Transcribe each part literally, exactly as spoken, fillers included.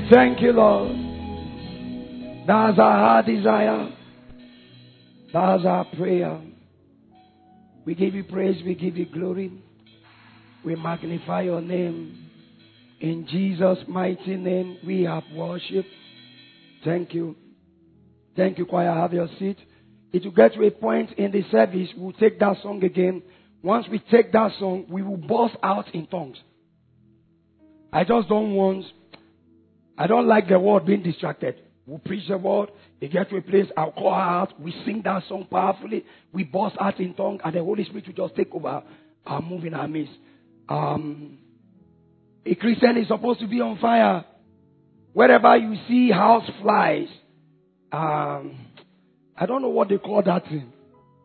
thank you, Lord. That's our heart desire. That's our prayer. We give you praise. We give you glory. We magnify your name. In Jesus' mighty name, we have worship. Thank you. Thank you, choir. Have your seat. It will get to a point in the service, we'll take that song again. Once we take that song, we will burst out in tongues. I just don't want, I don't like the word being distracted. We'll preach the word. We get to a place, I'll call her out. We sing that song powerfully. We burst out in tongues, and the Holy Spirit will just take over our move in our midst. Um, a Christian is supposed to be on fire. Wherever you see house flies, um, I don't know what they call that thing.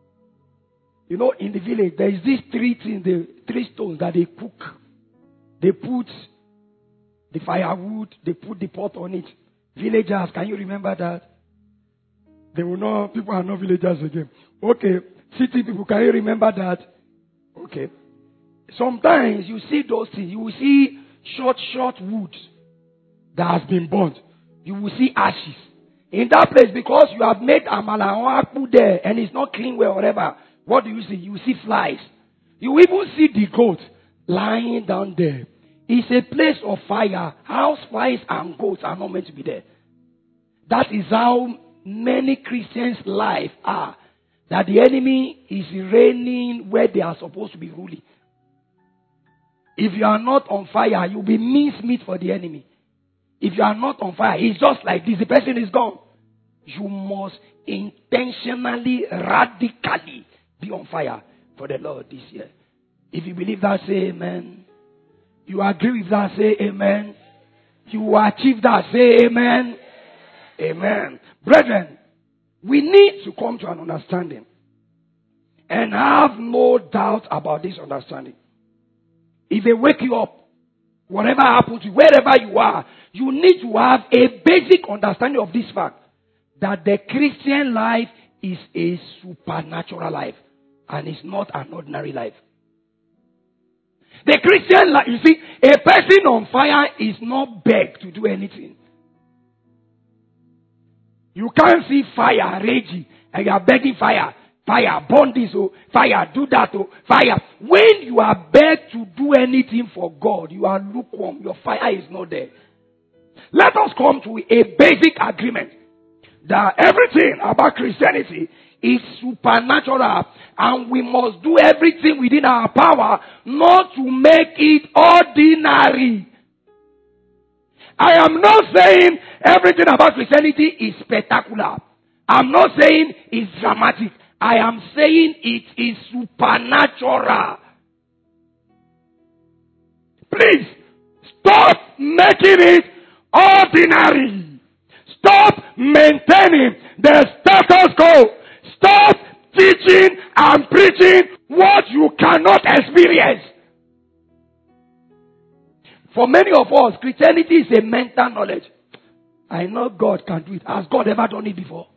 You know, in the village, there is this three things, the three stones that they cook. They put the firewood, they put the pot on it. Villagers, can you remember that? They will know, people are not villagers again. Okay, city people, can you remember that? Okay. Sometimes you see those things. You will see short, short wood that has been burnt. You will see ashes. In that place, because you have made amala or akpu there and it's not clean well or whatever, what do you see? You see flies. You even see the goat lying down there. It's a place of fire. House flies and goats are not meant to be there. That is how many Christians' lives are. That the enemy is reigning where they are supposed to be ruling. If you are not on fire, you'll be mincemeat for the enemy. If you are not on fire, it's just like this. The person is gone. You must intentionally, radically be on fire for the Lord this year. If you believe that, say amen. You agree with that, say amen. You achieve that, say amen. Amen. Brethren, we need to come to an understanding and have no doubt about this understanding. If they wake you up, whatever happens to you, wherever you are, you need to have a basic understanding of this fact that the Christian life is a supernatural life and it's not an ordinary life. The Christian life, you see, a person on fire is not begged to do anything. You can't see fire raging and you are begging fire. Fire, burn this, oh, fire, do that, oh, fire. When you are begged to do anything for God, you are lukewarm. Your fire is not there. Let us come to a basic agreement that everything about Christianity is supernatural and we must do everything within our power not to make it ordinary. I am not saying everything about Christianity is spectacular. I'm not saying it's dramatic. I am saying it is supernatural. Please, stop making it ordinary. Stop maintaining the status quo. Stop teaching and preaching what you cannot experience. For many of us, Christianity is a mental knowledge. I know God can do it. Has God ever done it before?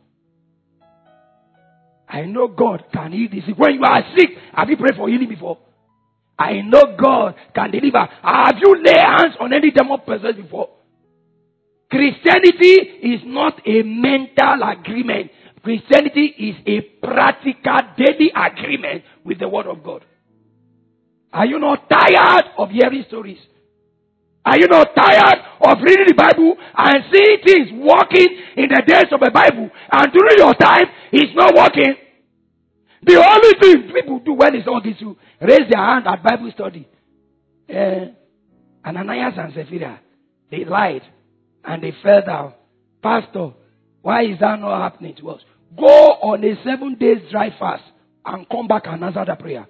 I know God can heal the sick. When you are sick, have you prayed for healing before? I know God can deliver. Have you laid hands on any demon possessed before? Christianity is not a mental agreement. Christianity is a practical daily agreement with the Word of God. Are you not tired of hearing stories? Are you not tired of reading the Bible and seeing things working in the days of the Bible and during your time it's not working? The only thing people do when it's all this to raise their hand at Bible study. Uh, Ananias and Sapphira, they lied and they fell down. Pastor, why is that not happening to us? Go on a seven days dry fast and come back and answer the prayer.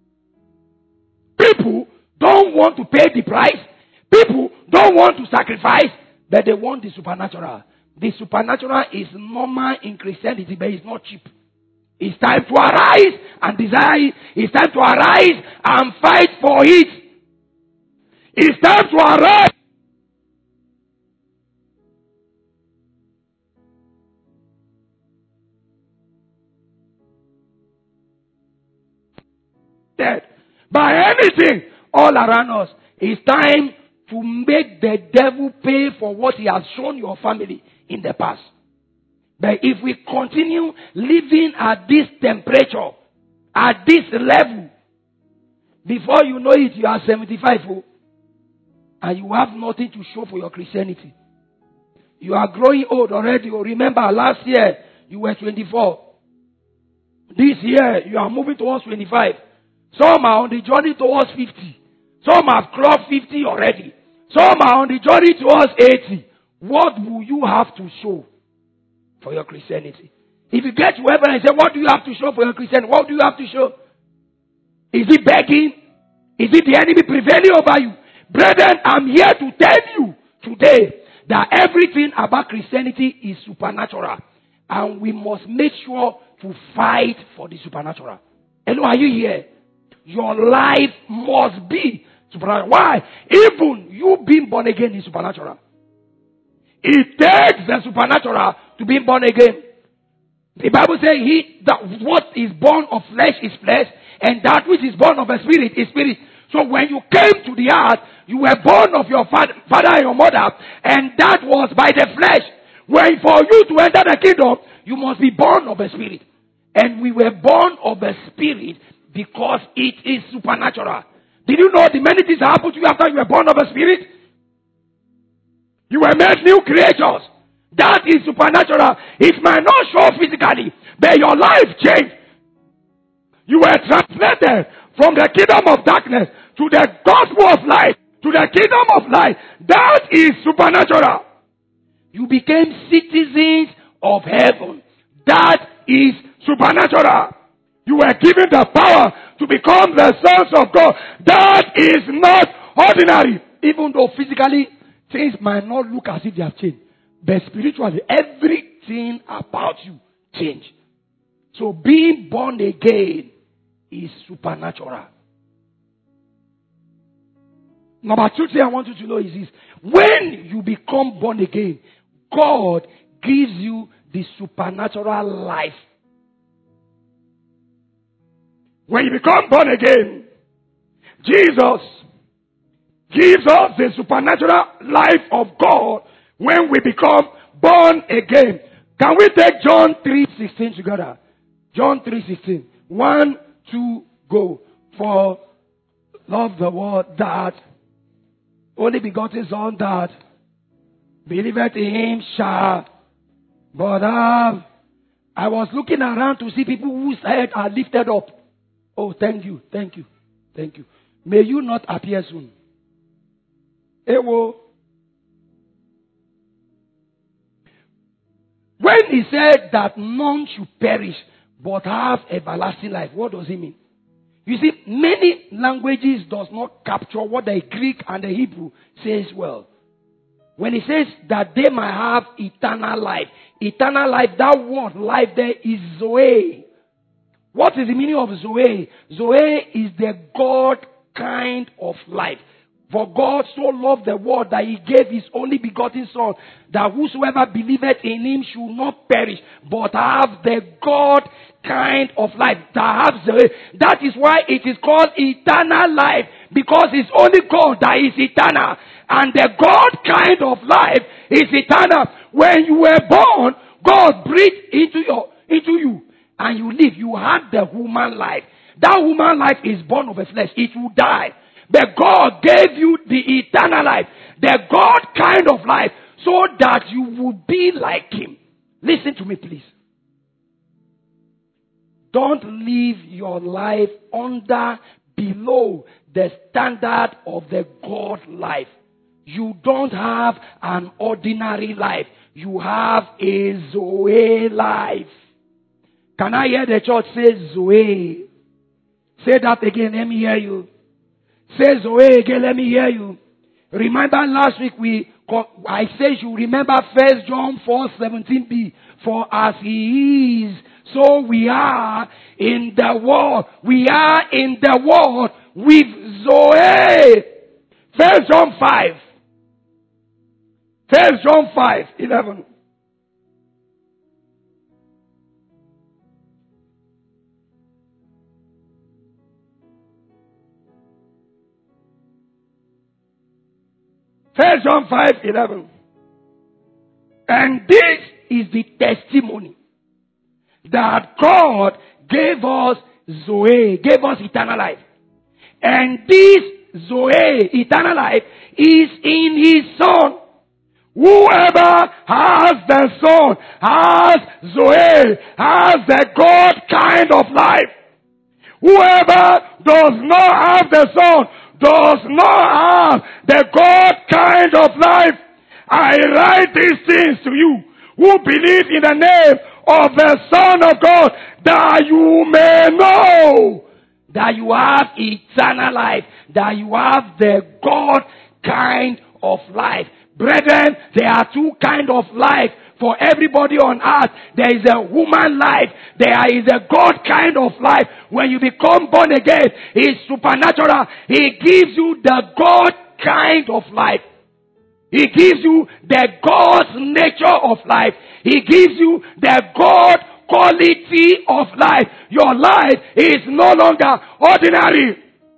People don't want to pay the price. People don't want to sacrifice, but they want the supernatural. The supernatural is normal in Christianity, but it's not cheap. It's time to arise and desire it. It's time to arise and fight for it. It's time to arise. By anything all around us, it's time to make the devil pay for what he has shown your family in the past. But if we continue living at this temperature, at this level, before you know it, you are seventy-five, oh, and you have nothing to show for your Christianity. You are growing old already. Oh, remember, last year you were twenty-four. This year you are moving towards twenty-five. Some are on the journey towards fifty. Some have crossed fifty already. Some are on the journey towards eighty. What will you have to show for your Christianity? If you get to heaven and say, what do you have to show for your Christianity? What do you have to show? Is it begging? Is it the enemy prevailing over you? Brethren, I'm here to tell you today that everything about Christianity is supernatural. And we must make sure to fight for the supernatural. Hello, are you here? Your life must be supernatural. Why? Even you being born again is supernatural. It takes the supernatural to be born again. The Bible says he that what is born of flesh is flesh, and that which is born of a spirit is spirit. So when you came to the earth, you were born of your father, father and your mother, and that was by the flesh. When for you to enter the kingdom, you must be born of a spirit. And we were born of a spirit because it is supernatural. Did you know the many things that happened to you after you were born of a spirit? You were made new creatures. That is supernatural. It might not show physically, but your life changed. You were translated from the kingdom of darkness to the gospel of light, to the kingdom of light. That is supernatural. You became citizens of heaven. That is supernatural. You were given the power to become the sons of God. That is not ordinary. Even though physically things might not look as if they have changed, but spiritually everything about you changed. So being born again is supernatural. Number two thing I want you to know is this. When you become born again, God gives you the supernatural life. When you become born again, Jesus gives us the supernatural life of God when we become born again. Can we take John three sixteen together? John three sixteen. One, two, go. For love the world that only begotten Son that believeth in him shall but have. I was looking around to see people whose head are lifted up. Oh, thank you, thank you, thank you. May you not appear soon. Ewo. When he said that none should perish but have everlasting life, what does he mean? You see, many languages does not capture what the Greek and the Hebrew says well. When he says that they might have eternal life, eternal life, that word life there is Zoe. What is the meaning of Zoe? Zoe is the God kind of life. For God so loved the world that he gave his only begotten Son, that whosoever believeth in him should not perish, but have the God kind of life. That, have the, that is why it is called eternal life, because it's only God that is eternal. And the God kind of life is eternal. When you were born, God breathed into your into you, and you live. You had the human life. That human life is born of a flesh. It will die. But God gave you the eternal life, the God kind of life, so that you will be like him. Listen to me, please. Don't live your life under, below the standard of the God life. You don't have an ordinary life. You have a Zoe life. Can I hear the church say Zoe? Say that again. Let me hear you. Say Zoe again. Let me hear you. Remember last week we I said you remember First John four seventeen b. For as he is, so we are in the world. We are in the world with Zoe. First John five. First John five eleven. First John five eleven. And this is the testimony that God gave us Zoe, gave us eternal life. And this Zoe, eternal life, is in His Son. Whoever has the Son has Zoe, has the God kind of life. Whoever does not have the Son does not have the God kind of life. I write these things to you who believe in the name of the Son of God, that you may know that you have eternal life, that you have the God kind of life. Brethren, there are two kinds of life for everybody on earth. There is a human life. There is a God kind of life. When you become born again, it's supernatural. He gives you the God kind of life. He gives you the God's nature of life. He gives you the God quality of life. Your life is no longer ordinary.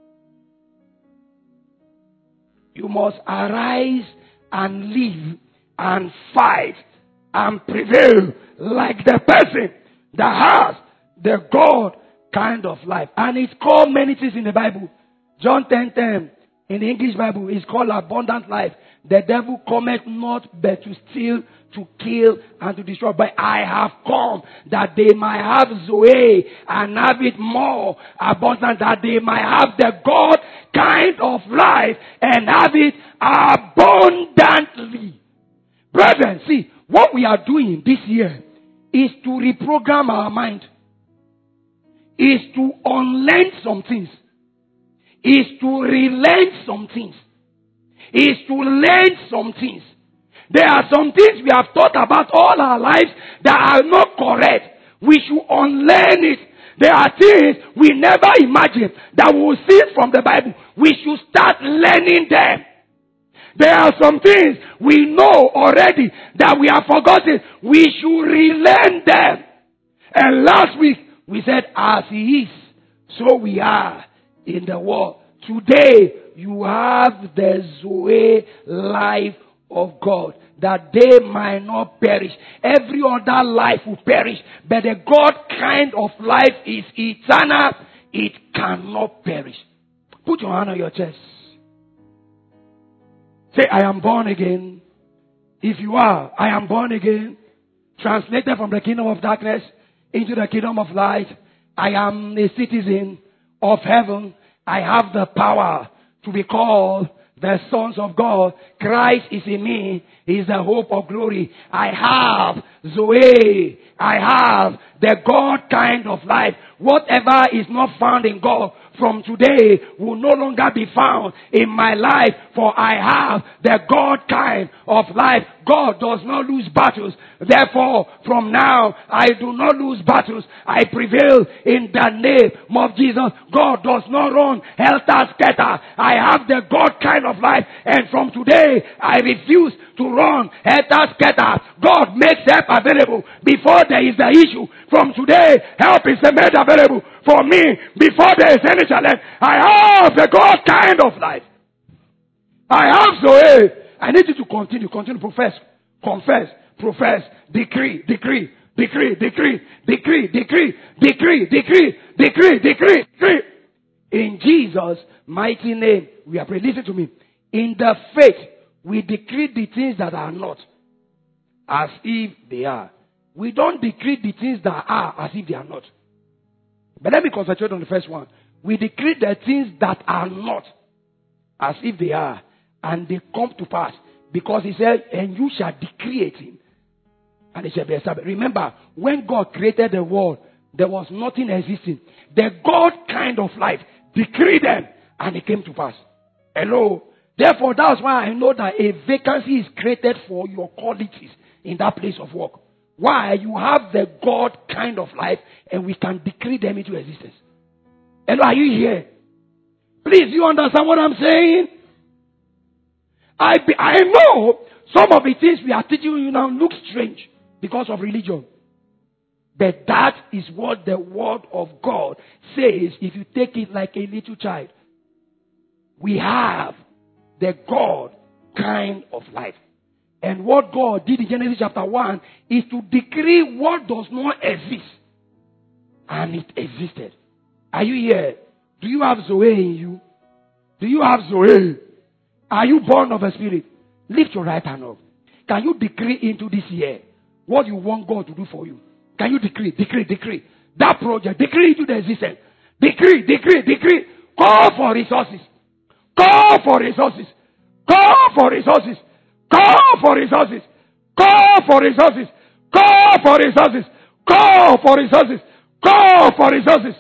You must arise and live and fight and prevail like the person that has the God kind of life. And it's called many things in the Bible. John ten ten in the English Bible is called abundant life. The devil cometh not but to steal, to kill, and to destroy. But I have come that they might have Zoe and have it more abundant, that they might have the God kind of life and have it abundantly. Brethren, see, what we are doing this year is to reprogram our mind, is to unlearn some things, is to relearn some things, is to learn some things. There are some things we have thought about all our lives that are not correct. We should unlearn it. There are things we never imagined that we will see from the Bible. We should start learning them. There are some things we know already that we have forgotten. We should relearn them. And last week we said, as He is, so we are in the world. Today you have the Zoe life of God, that they might not perish. Every other life will perish, but the God kind of life is eternal. It cannot perish. Put your hand on your chest. Say, I am born again. If you are, I am born again. Translated from the kingdom of darkness into the kingdom of light. I am a citizen of heaven. I have the power to be called the sons of God. Christ is in me. He is the hope of glory. I have Zoe. I have the God kind of life. Whatever is not found in God from today will no longer be found in my life, for I have the God kind of life. God does not lose battles. Therefore, from now, I do not lose battles. I prevail in the name of Jesus. God does not run helter-skelter. I have the God kind of life, and from today, I refuse to run helter-skelter. God makes help available before there is the issue. From today, help is made available for me before there is any challenge. I have the God kind of life. I have Zoe. I need you to continue, continue, profess, confess, profess, decree, decree, decree, decree, decree, decree, decree, decree, decree, decree, decree. In Jesus' mighty name, we are praying. Listen to me. In the faith, we decree the things that are not as if they are. We don't decree the things that are as if they are not. But let me concentrate on the first one. We decree the things that are not as if they are, and they come to pass. Because He said, and you shall decree a thing, and it shall be established. Remember, when God created the world, there was nothing existing. The God kind of life decreed them, and it came to pass. Hello? Therefore, that's why I know that a vacancy is created for your qualities in that place of work. Why? You have the God kind of life, and we can decree them into existence. Hello, are you here? Please, you understand what I'm saying? I be, I know some of the things we are teaching you now look strange because of religion. But that is what the word of God says if you take it like a little child. We have the God kind of life. And what God did in Genesis chapter one is to decree what does not exist. And it existed. Are you here? Do you have Zoe in you? Do you have Zoe? Are you born of a spirit? Lift your right hand up. Can you decree into this year what you want God to do for you? Can you decree, decree, decree? That project, decree into the existence. Decree, decree, decree. Call for resources. Call for resources. Call for resources. Call for resources. Call for resources. Call for resources. Call for resources. Call for resources.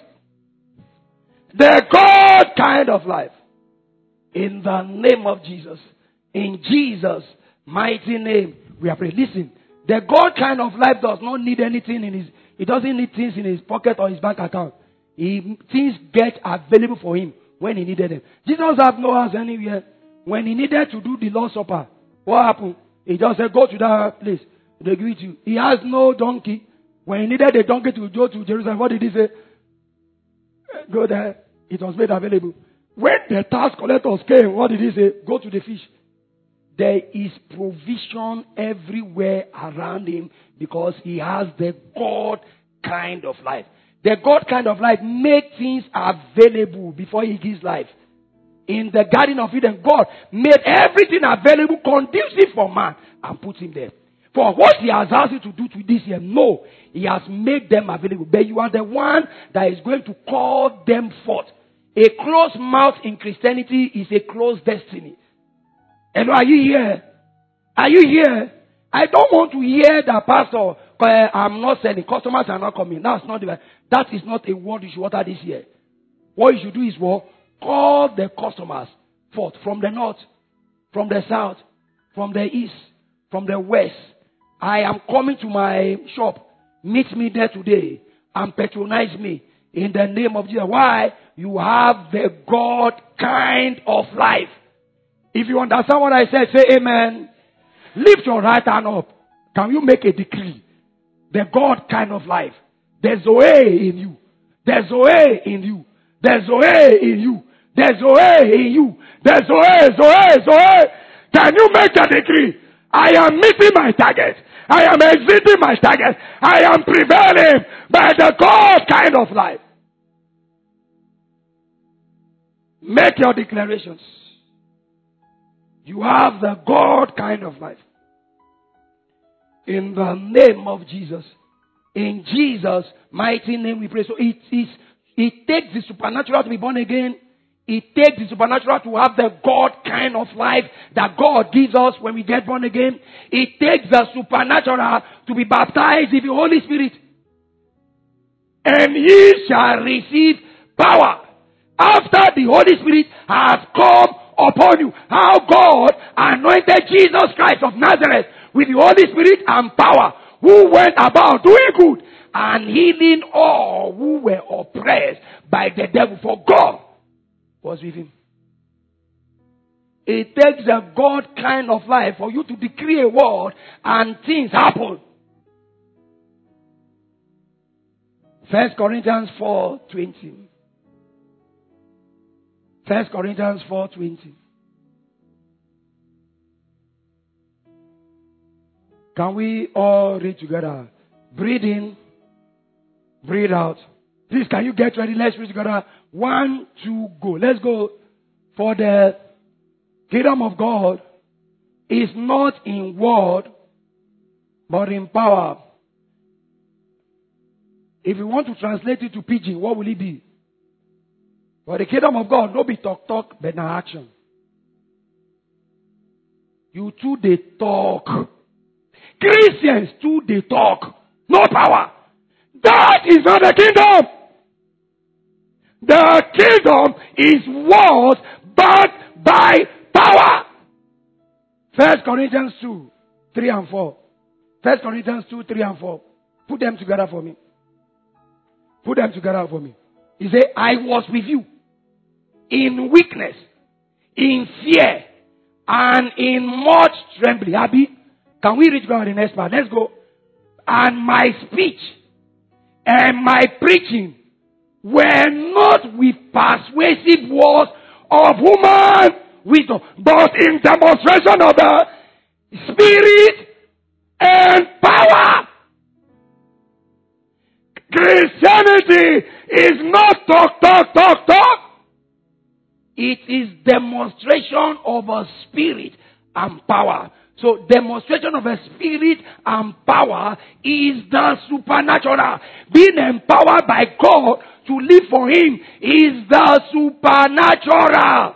The God kind of life. In the name of Jesus. In Jesus' mighty name, we are praying. Listen, the God kind of life does not need anything in his, he doesn't need things in his pocket or his bank account. He, things get available for him when he needed them. Jesus had no house anywhere. When he needed to do the Lord's Supper, what happened? He just said, go to that place. They give it to you. He has no donkey. When he needed a donkey to go to Jerusalem, what did he say? Go there. It was made available. When the tax collectors came, what did he say? Go to the fish. There is provision everywhere around him because he has the God kind of life. The God kind of life makes things available before he gives life. In the Garden of Eden, God made everything available, conducive for man, and put him there. For what he has asked you to do to this year, no, he has made them available. But you are the one that is going to call them forth. A closed mouth in Christianity is a closed destiny. And are you here? Are you here? I don't want to hear that, Pastor, I'm not selling. Customers are not coming. That's not the, that is not a word you should utter this year. What you should do is what? Call the customers forth from the north, from the south, from the east, from the west. I am coming to my shop. Meet me there today and patronize me in the name of Jesus. Why? You have the God kind of life. If you understand what I said, say amen. Lift your right hand up. Can you make a decree? The God kind of life. There's Zoe in you. There's Zoe in you. There's Zoe in you. There's Zoe in you. There's Zoe, Zoe, Zoe. Can you make a decree? I am meeting my target. I am exceeding my target. I am prevailing by the God kind of life. Make your declarations. You have the God kind of life. In the name of Jesus. In Jesus' mighty name we pray. So it is, it takes the supernatural to be born again. It takes the supernatural to have the God kind of life that God gives us when we get born again. It takes the supernatural to be baptized in the Holy Spirit. And ye shall receive power after the Holy Spirit has come upon you. How God anointed Jesus Christ of Nazareth with the Holy Spirit and power, who went about doing good and healing all who were oppressed by the devil, for God was with him. It takes a God kind of life for you to decree a word and things happen. First Corinthians four twenty. First Corinthians four twenty. Can we all read together? Breathe in, breathe out. Please, can you get ready? Let's read together. One, two, go. Let's go. For the kingdom of God is not in word, but in power. If you want to translate it to pidgin, what will it be? For the kingdom of God, no be talk talk, but no action. You too they talk. Christians too they talk. No power. That is not the kingdom. The kingdom is word backed by power. First Corinthians two, three and four. First Corinthians two, three and four. Put them together for me. Put them together for me. He said, I was with you in weakness, in fear, and in much trembling. Abby, can we reach God in the next part? Let's go. And my speech and my preaching were not with persuasive words of human wisdom, but in demonstration of the Spirit and power. Christianity is not talk, talk, talk, talk. It is demonstration of a spirit and power. So demonstration of a spirit and power is the supernatural. Being empowered by God to live for Him is the supernatural.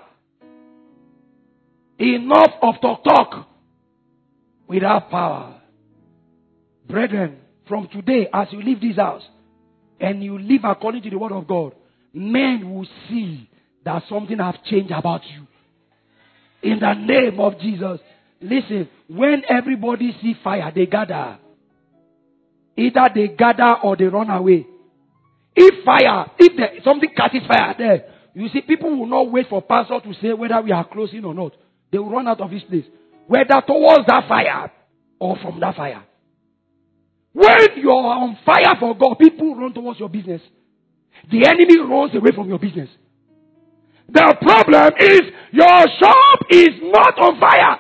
Enough of talk, talk without power. Brethren, from today, as you leave this house, and you live according to the word of God, men will see that something has changed about you. In the name of Jesus. Listen, when everybody see fire, they gather. Either they gather or they run away. If fire, if there, something catches fire there, you see, people will not wait for pastor to say whether we are closing or not. They will run out of his place. Whether towards that fire or from that fire. When you are on fire for God, people run towards your business. The enemy runs away from your business. The problem is your shop is not on fire.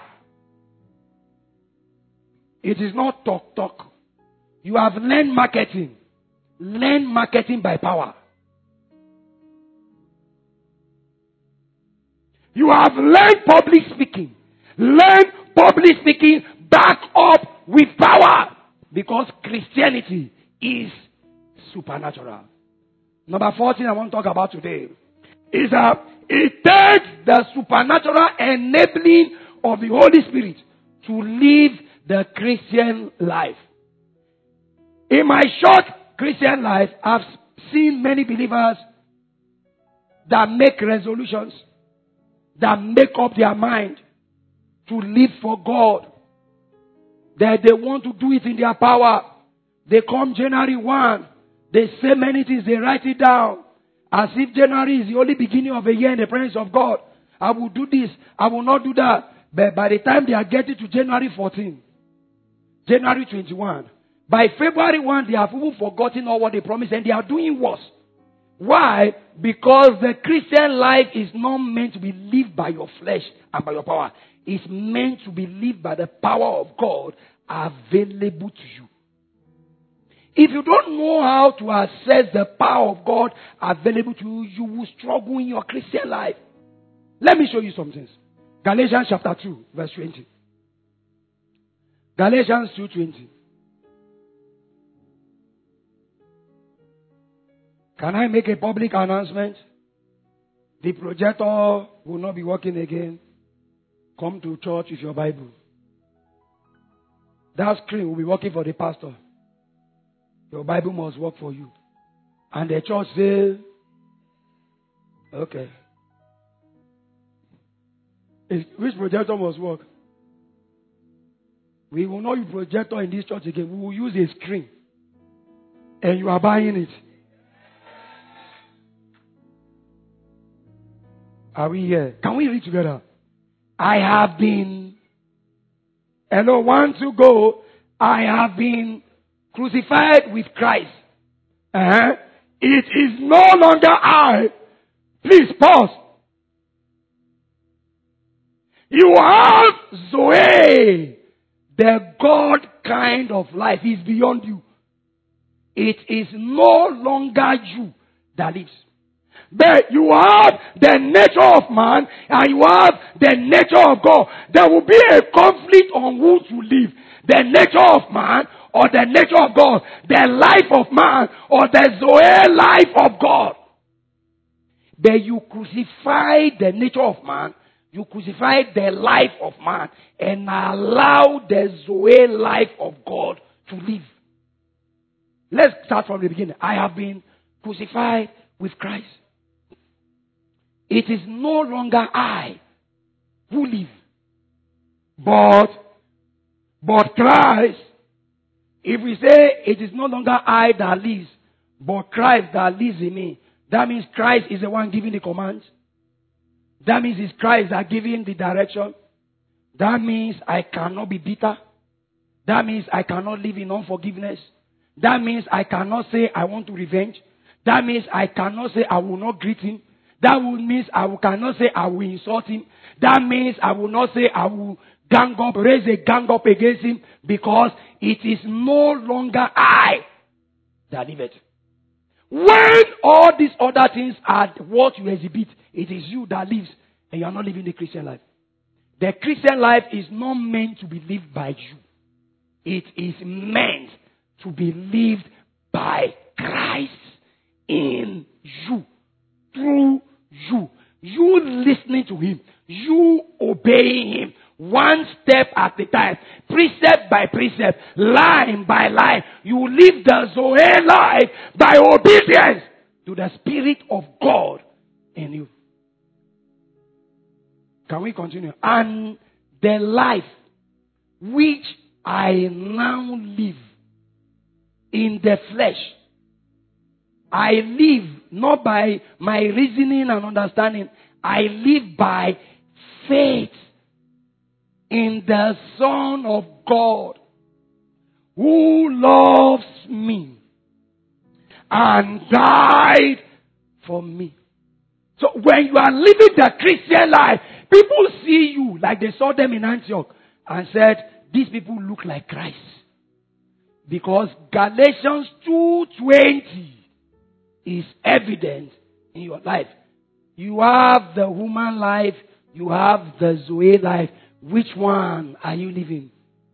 It is not talk talk. You have learned marketing. Learn marketing by power. You have learned public speaking. Learn public speaking back up with power. Because Christianity is supernatural. Number fourteen I want to talk about today is that it takes the supernatural enabling of the Holy Spirit to live the Christian life. In my short Christian life, I've seen many believers that make resolutions, that make up their mind to live for God. That they want to do it in their power. They come January first. They say many things. They write it down. As if January is the only beginning of a year in the presence of God. I will do this. I will not do that. But by the time they are getting to January fourteenth, January twenty-first, by February first, they have even forgotten all what they promised and they are doing worse. Why? Because the Christian life is not meant to be lived by your flesh and by your power. It's meant to be lived by the power of God available to you. If you don't know how to access the power of God available to you, you will struggle in your Christian life. Let me show you some things. Galatians chapter two, verse twenty. Galatians two twenty. Can I make a public announcement? The projector will not be working again. Come to church with your Bible. That screen will be working for the pastor. Your Bible must work for you. And the church says, okay. Which projector must work? We will not use projector in this church again. We will use a screen. And you are buying it. Are we here? Can we read together? I have been, hello, one to go. I have been crucified with Christ. Uh-huh. It is no longer I. Please pause. You have Zoe. The God kind of life is beyond you. It is no longer you that lives. But you have the nature of man and you have the nature of God. There will be a conflict on who to live. The nature of man or the nature of God. The life of man or the Zoe life of God. But you crucify the nature of man. You crucify the life of man and allow the Zoe life of God to live. Let's start from the beginning. I have been crucified with Christ. It is no longer I who live, but, but Christ. If we say it is no longer I that lives, but Christ that lives in me, that means Christ is the one giving the commands. That means it's Christ that giving the direction. That means I cannot be bitter. That means I cannot live in unforgiveness. That means I cannot say I want to revenge. That means I cannot say I will not greet him. That would means I will, cannot say I will insult him. That means I will not say I will gang up, raise a gang up against him, because it is no longer I that live it. When all these other things are what you exhibit, it is you that lives, and you are not living the Christian life. The Christian life is not meant to be lived by you. It is meant to be lived by Christ in you, through you. You listening to him, you obeying him, one step at a time, precept by precept, line by line. You live the Zoe life by obedience to the Spirit of God in you. Can we continue? And the life which I now live in the flesh, I live not by my reasoning and understanding. I live by faith in the Son of God, who loves me and died for me. So when you are living the Christian life, people see you like they saw them in Antioch and said, these people look like Christ. Because Galatians two twenty is evident in your life. You have the human life, you have the Zoe life. Which one are you living?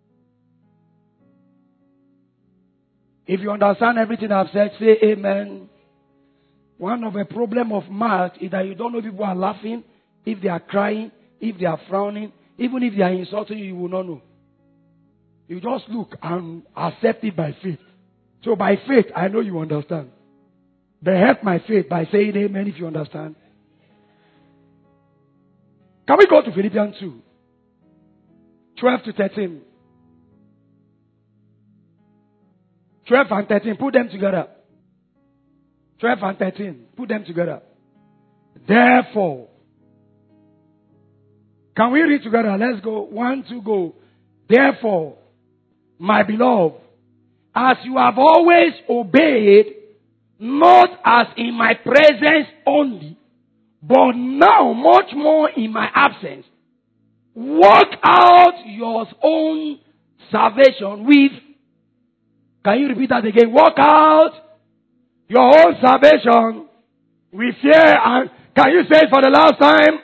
If you understand everything I've said, say amen. One of the problem of math is that you don't know if people are laughing, if they are crying, if they are frowning, even if they are insulting you, you will not know. You just look and accept it by faith. So by faith, I know you understand. But help my faith by saying amen if you understand. Can we go to Philippians two? twelve to thirteen. twelve and thirteen. Put them together. twelve and thirteen. Put them together. Therefore. Can we read together? Let's go. One, two, go. Therefore, my beloved, as you have always obeyed, not as in my presence only, but now much more in my absence, work out your own salvation with, can you repeat that again? Work out your own salvation with fear and, can you say it for the last time?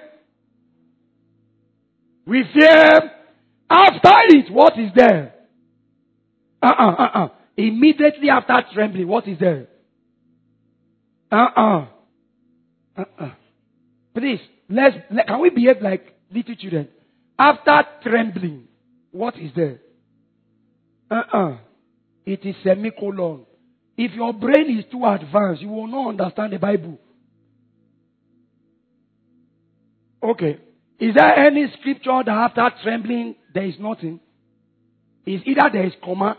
With fear. After it, what is there? Uh-uh, uh-uh. Immediately after trembling, what is there? Uh-uh. Uh-uh. Please, let's, let, can we behave like little children? After trembling, what is there? Uh-uh. It is semicolon. If your brain is too advanced, you will not understand the Bible. Okay. Is there any scripture that after trembling, there is nothing? Is either there is comma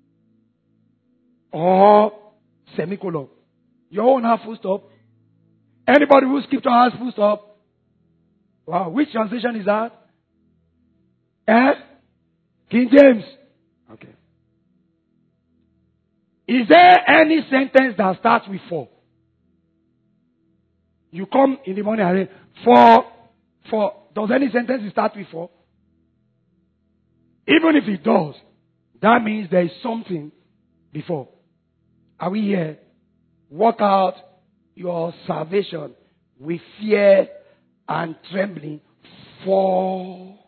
or semicolon. Your own have full stop. Anybody whose scripture has full stop? Wow. Which translation is that? Eh? King James. Okay. Is there any sentence that starts with for? You come in the morning and say, for, for. Does any sentence start with for? Even if it does, that means there is something before. Are we here? Work out your salvation with fear and trembling. For,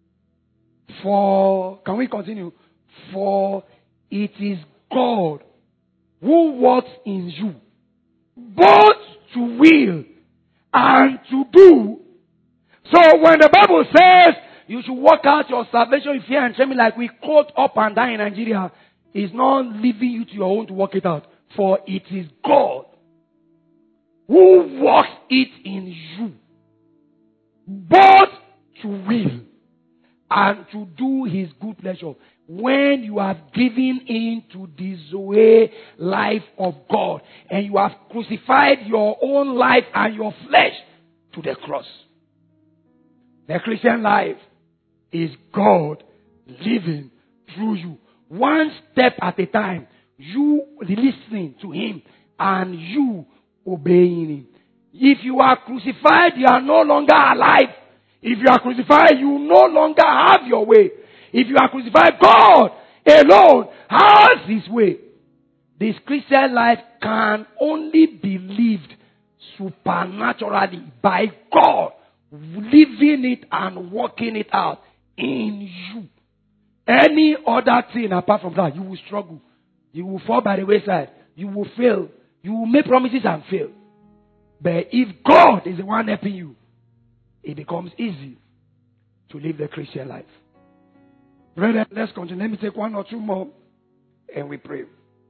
for, can we continue? For it is God who works in you, both to will and to do. So when the Bible says you should work out your salvation with fear and trembling, like we quote up and down in Nigeria, is not leaving you to your own to work it out. For it is God who works it in you, both to will and to do his good pleasure. When you have given in to the Zoe life of God and you have crucified your own life and your flesh to the cross. The Christian life is God living through you. One step at a time. You listening to him and you obeying him. If you are crucified, you are no longer alive. If you are crucified, you no longer have your way. If you are crucified, God alone has his way. This Christian life can only be lived supernaturally by God, living it and working it out in you. Any other thing apart from that, you will struggle. You will fall by the wayside. You will fail. You will make promises and fail. But if God is the one helping you, it becomes easy to live the Christian life. Brethren, let's continue. Let me take one or two more and we pray.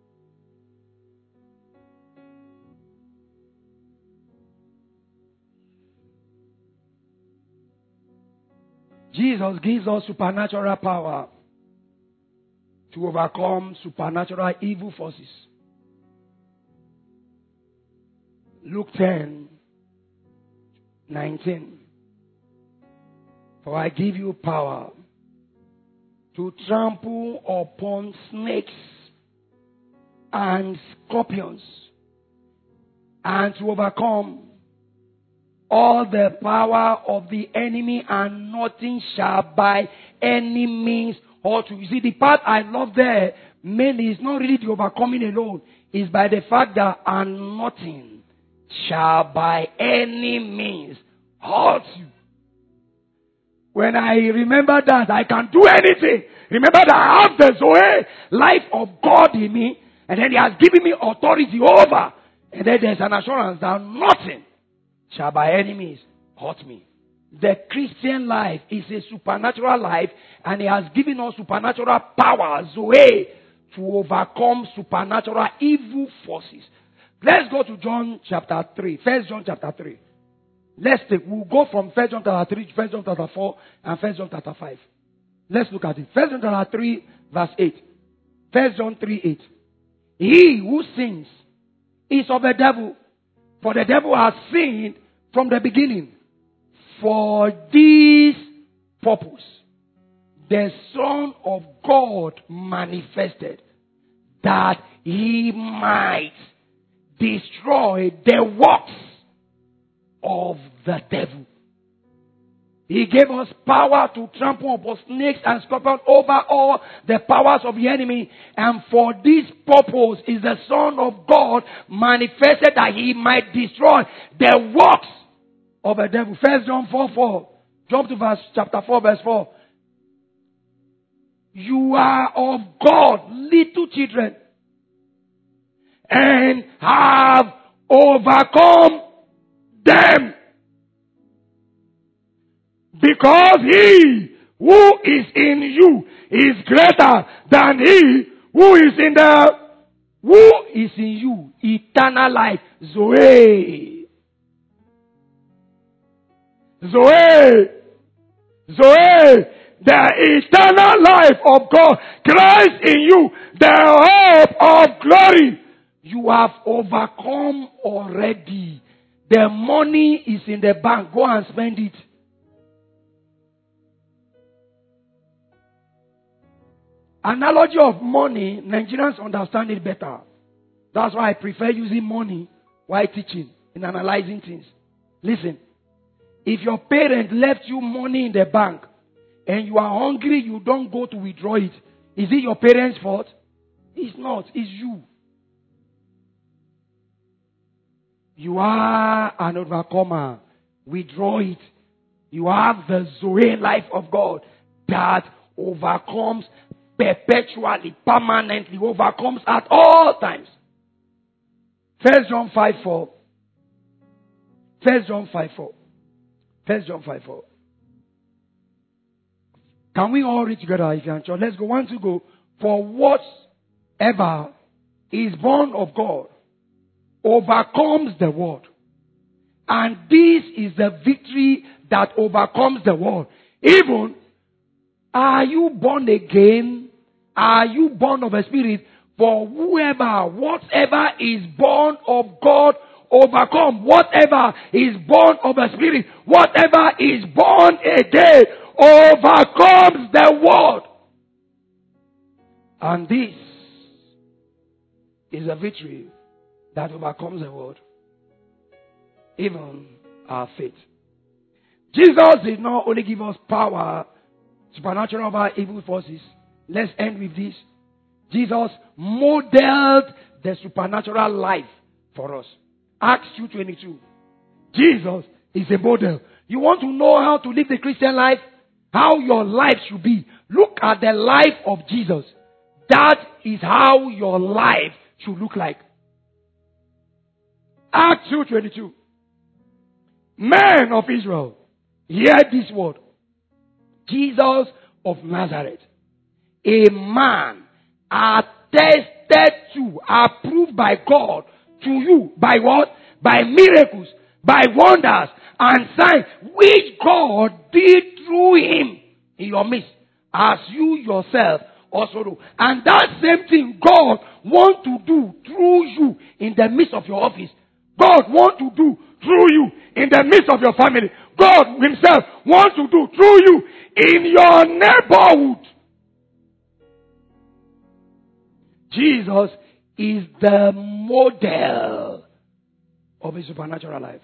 Jesus gives us supernatural power to overcome supernatural evil forces. Luke ten, nineteen. For I give you power to trample upon snakes and scorpions and to overcome all the power of the enemy, and nothing shall by any means hurt you. You see, the part I love there mainly is not really the overcoming alone. It's by the fact that and nothing shall by any means hurt you. When I remember that, I can do anything. Remember that I have the Zoe life of God in me, and then he has given me authority over. And then there's an assurance that nothing shall by any means hurt me. The Christian life is a supernatural life, and he has given us supernatural power, Zoe, to overcome supernatural evil forces. Let's go to John chapter three. First John chapter three. Let's take, we'll go from First John chapter three to First John chapter four and First John chapter five. Let's look at it. First John chapter three, verse eight. First John three, eight. He who sins is of the devil, for the devil has sinned from the beginning. For this purpose, the Son of God manifested, that he might destroy the works of the devil. He gave us power to trample upon snakes and scorpions, over all the powers of the enemy. And for this purpose is the Son of God manifested, that he might destroy the works of the devil. First John four, four. Jump to verse chapter four, verse four. You are of God, little children, and have overcome them, because he who is in you is greater than he who is in the who is in you. Eternal life, Zoe. Zoe. Zoe. The eternal life of God, Christ in you, the hope of glory. You have overcome already. The money is in the bank. Go and spend it. Analogy of money, Nigerians understand it better. That's why I prefer using money while teaching and analyzing things. Listen, if your parent left you money in the bank and you are hungry, you don't go to withdraw it. Is it your parents' fault? It's not. It's you. You are an overcomer. Withdraw it. You have the Zoe life of God that overcomes perpetually, permanently, overcomes at all times. First John five four. First John five four. First John five four. Can we all read together if you're sure? Let's go. One to go. For whatever is born of God overcomes the world. And this is the victory that overcomes the world. Even, are you born again? Are you born of a spirit? For whoever, whatever is born of God overcome. Whatever is born of a spirit, whatever is born again overcomes the world. And this is a victory that overcomes the world. even our faith. Jesus did not only give us power, supernatural over evil forces. Let's end with this. Jesus modeled the supernatural life for us. Acts two twenty-two. Jesus is a model. You want to know how to live the Christian life? How your life should be? Look at the life of Jesus. That is how your life should look like. Acts two twenty-two. Men of Israel, hear this word. Jesus of Nazareth, a man attested to, approved by God to you, by what? By miracles, by wonders and signs, which God did through him in your midst, as you yourself also do. And that same thing God wants to do through you in the midst of your office. God wants to do through you in the midst of your family. God himself wants to do through you in your neighborhood. Jesus is the model of a supernatural life.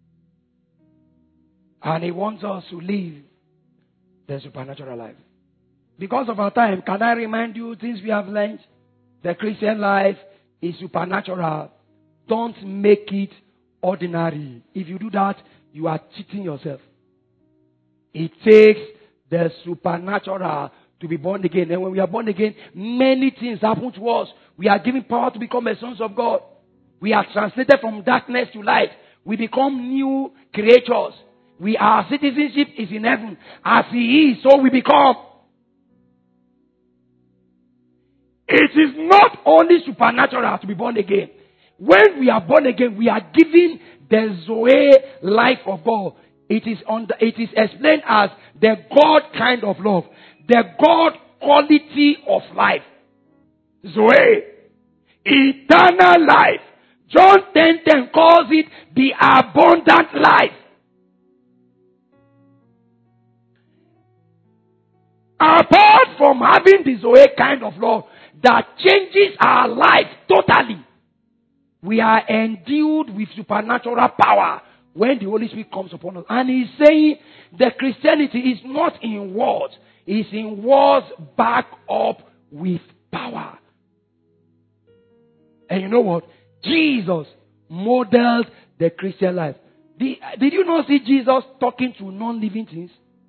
And he wants us to live the supernatural life. Because of our time, can I remind you things we have learned? The Christian life is supernatural. Don't make it ordinary. If you do that, you are cheating yourself. It takes the supernatural to be born again. And when we are born again, many things happen to us. We are given power to become the sons of God. We are translated from darkness to light. We become new creatures. We, our citizenship is in heaven. As he is, so we become. It is not only supernatural to be born again. When we are born again, we are given the Zoe life of God. It is on the, it is explained as the God kind of love, the God quality of life. Zoe, eternal life. John ten ten calls it the abundant life. Apart from having the Zoe kind of love that changes our life totally, we are endued with supernatural power when the Holy Spirit comes upon us. And he's saying that Christianity is not in words. It's in words backed up with power. And you know what? Jesus modeled the Christian life. The, did you not see Jesus talking to non-living things?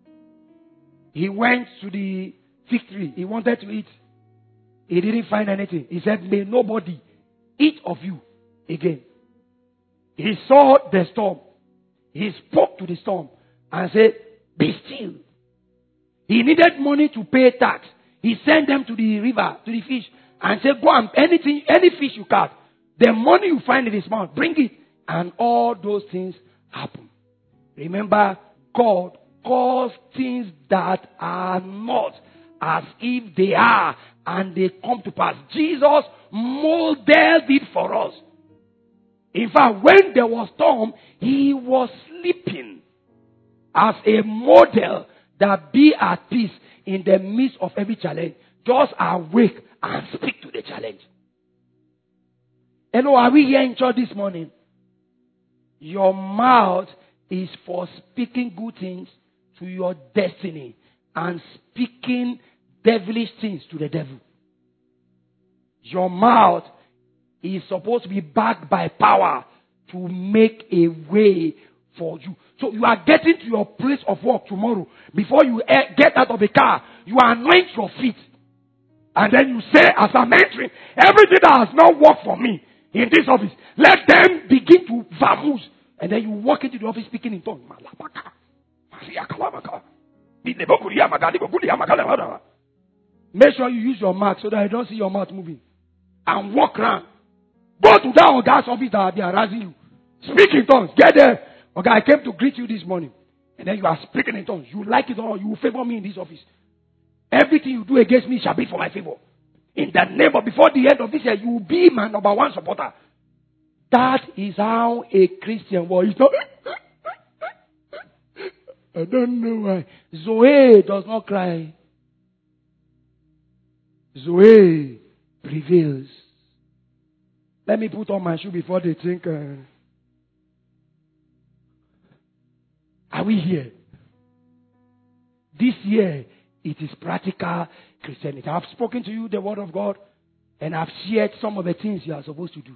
He went to the fig tree. He wanted to eat. He didn't find anything. He said, may nobody eat of you again. He saw the storm. He spoke to the storm and said, be still. He needed money to pay tax. He sent them to the river, to the fish, and said, go and anything, any fish you catch, the money you find in his mouth, bring it. And all those things happen. Remember, God calls things that are not as if they are, and they come to pass. Jesus modeled it for us. In fact, when there was storm, he was sleeping as a model that be at peace in the midst of every challenge. Just awake and speak to the challenge. Hello, are we here in church this morning? Your mouth is for speaking good things to your destiny and speaking devilish things to the devil. Your mouth is supposed to be backed by power to make a way for you. So you are getting to your place of work tomorrow. Before you get out of the car, you anoint your feet. And then you say, as I'm entering, everything that has not worked for me in this office, let them begin to vamoose. And then you walk into the office speaking in tongues. Make sure you use your mouth so that I don't see your mouth moving. And walk around. Go to that or that office that will be harassing you. Speak in tongues. Get there. Okay, I came to greet you this morning. And then you are speaking in tongues. You like it or you will favor me in this office. Everything you do against me shall be for my favor. In the name of, before the end of this year, you will be my number one supporter. That is how a Christian was. It's not, I don't know why. Zoe does not cry. Zoe prevails. Let me put on my shoe before they think. Uh, Are we here? This year, it is practical Christianity. I've spoken to you the word of God, and I've shared some of the things you are supposed to do.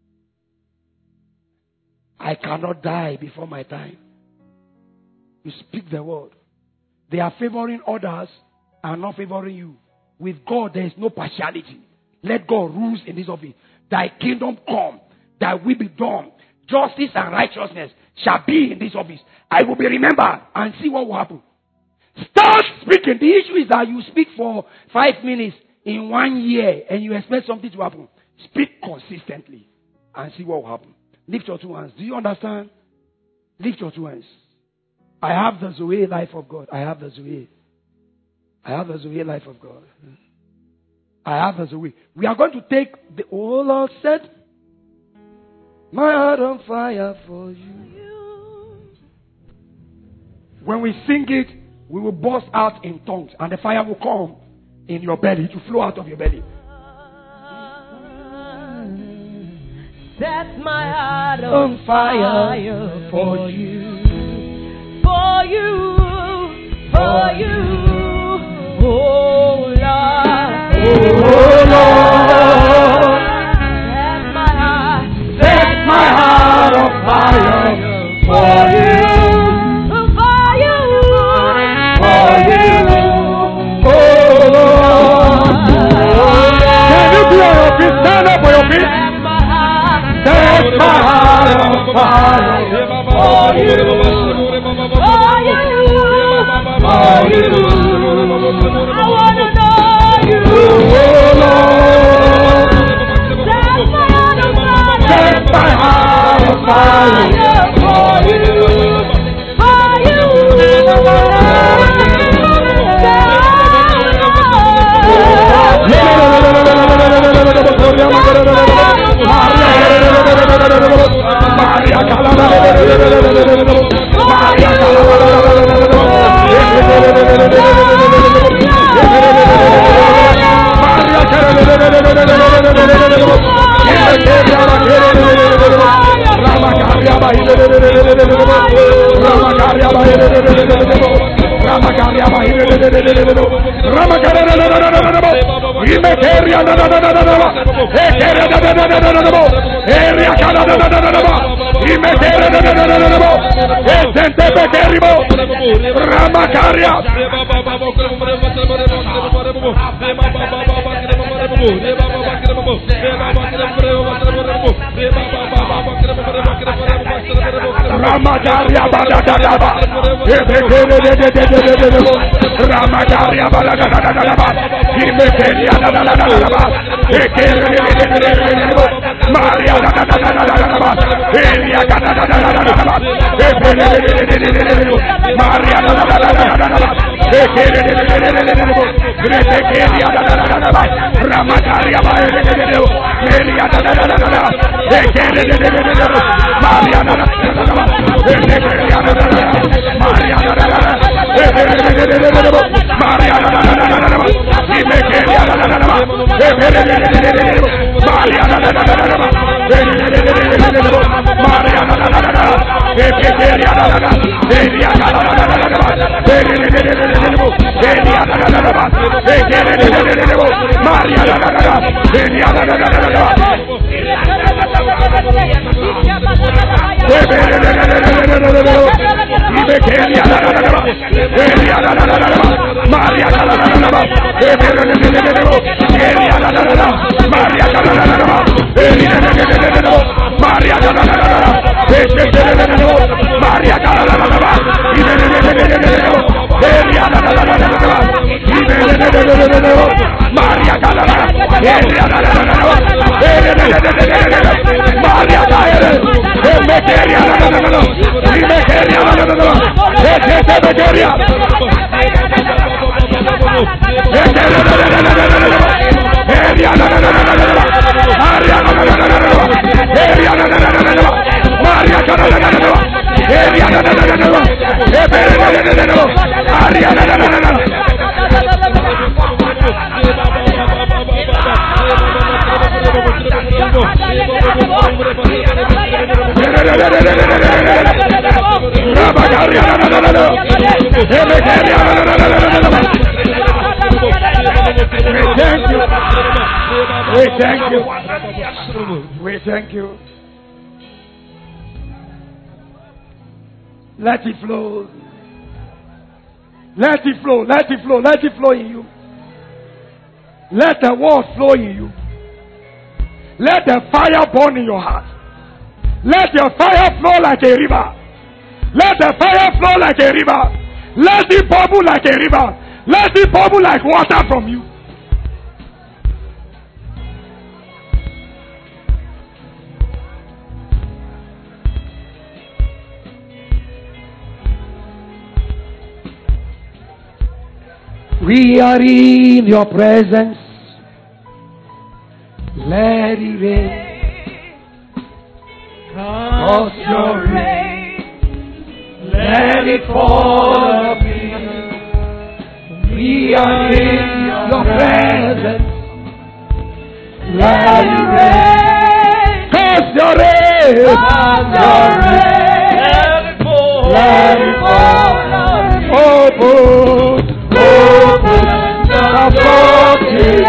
I cannot die before my time. You speak the word. They are favoring others and not favoring you. With God, there is no partiality. Let God rule in this office. Thy kingdom come, thy will be done. Justice and righteousness shall be in this office. I will be remembered and see what will happen. Start speaking. The issue is that you speak for five minutes in one year and you expect something to happen. Speak consistently and see what will happen. Lift your two hands. Do you understand? Lift your two hands. I have the Zoe life of God. I have the Zoe. I have the Zoe life of God. I have the Zoe. We are going to take the, oh Lord said, my heart on fire for you. When we sing it, we will burst out in tongues and the fire will come in your belly, to flow out of your belly. Set my heart on fire for you. For you, for you, oh Lord, oh Lord, set my heart, set my heart on fire for you, for you, for you, oh Lord. Can you be on your feet? Stand up on your feet. Set my heart on fire for you. For you, for you, I want to know you, oh Lord. Set my heart on fire, set my heart on fire for you, for you, Ramagaria Badadaba, Ramagaria Badadaba, Imeteria Dadadaba, Maria Dadadaba, Elia Dadadaba, Maria Dadadaba, Ramagaria Badadaba, Elia Dadadaba, Maria Dadadaba, Rabba thank you. We thank you. Let it flow. Let it flow. Let it flow. Let it flow in you. Let the word flow in you. Let the fire burn in your heart. Let your fire flow like a river. Let the fire flow like a river. Let it bubble like a river. Let it bubble like water from you. We are in your presence. Let it rain. Cause your rain. Let it fall on me. We are in your presence. Let it rain. Cause your rain. Cause your rain. Let it fall. Let it fall on me. Open. Open the floodgates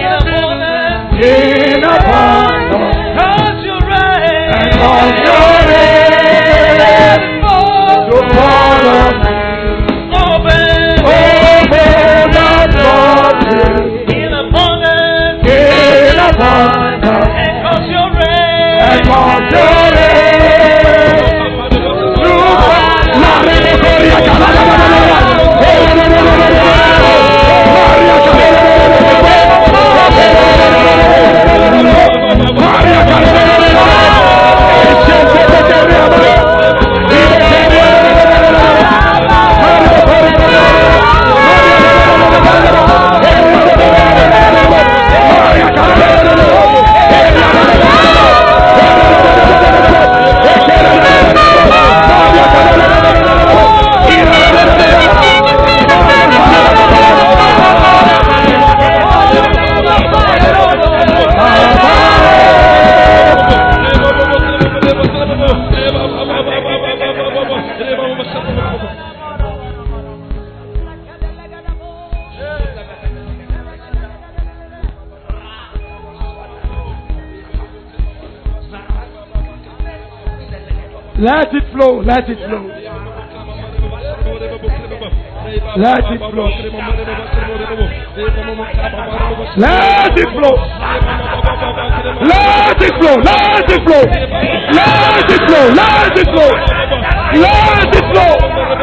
in abundance. Cause your rain. And cause your rain. Let it fall. To fall on me. Open. Open the floodgates in abundance. In abundance. And cause your rain. And cause your rain. To Let it flow, let it flow. Let it flow. Let it flow. Let it flow. Let it flow. Let it flow. Let it flow. Let it flow.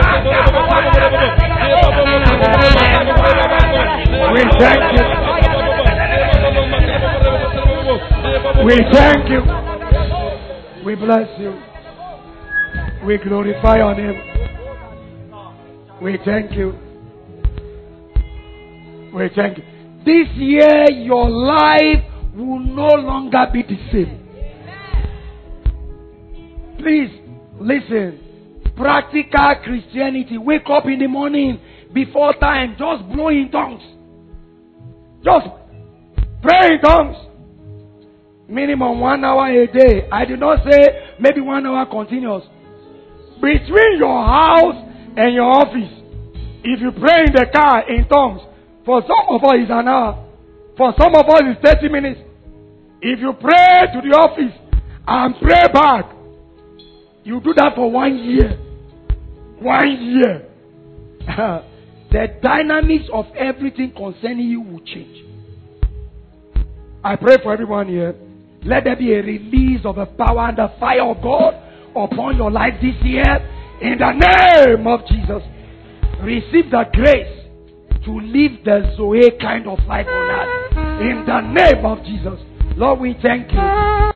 We thank you. We thank you. We bless you. We glorify your name. We thank you. We thank you. This year, your life will no longer be the same. Please, listen. Practical Christianity. Wake up in the morning before time. Just blow in tongues. Just pray in tongues. Minimum one hour a day. I did not say maybe one hour continuous. Between your house and your office, if you pray in the car in tongues, for some of us it's an hour. For some of us it's thirty minutes. If you pray to the office and pray back, you do that for one year. One year. The dynamics of everything concerning you will change. I pray for everyone here. Let there be a release of the power and the fire of God upon your life this year. In the name of Jesus. Receive the grace to live the Zoe kind of life on earth. In the name of Jesus. Lord, we thank you.